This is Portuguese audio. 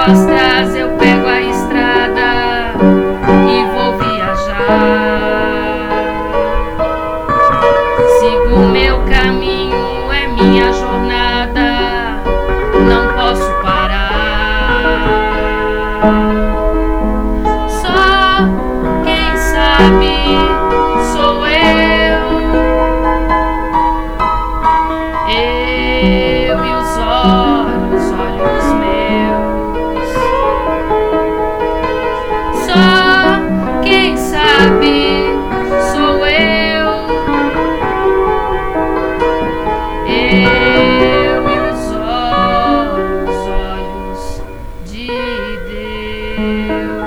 costas eu pego a estrada e vou viajar. Sigo meu caminho, é minha jornada, não posso parar. Só quem sabe sou eu e os olhos meus. Só quem sabe sou eu e os olhos de Deus.